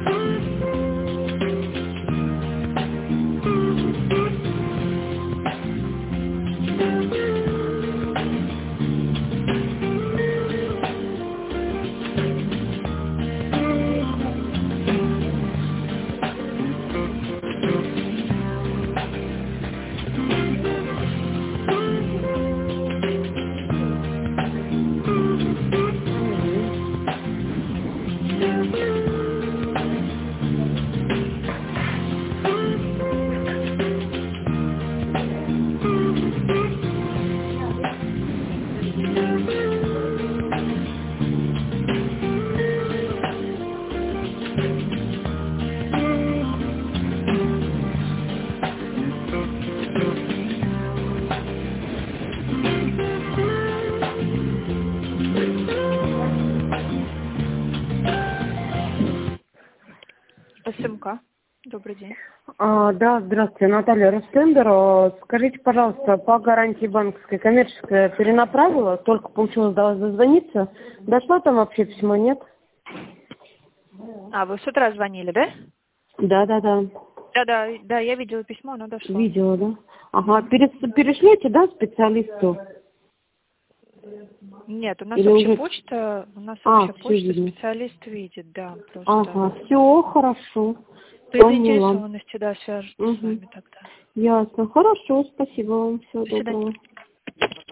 СМК. Добрый день. Да, здравствуйте, Наталья Ростендер. Скажите, пожалуйста, по гарантии банковской коммерческая перенаправила, только получилось до вас дозвониться. Дошло там вообще письмо, нет? Вы с утра звонили, да? Да, я видела письмо, оно дошло. Видела, да? Ага, перешлете, да, специалисту? Нет, у нас Или общая уже... почта, специалист видит, да, просто. Ага, все, хорошо. При заинтересованности, да, свяжутся с вами тогда. Ясно, хорошо, спасибо вам, всего До свидания. доброго.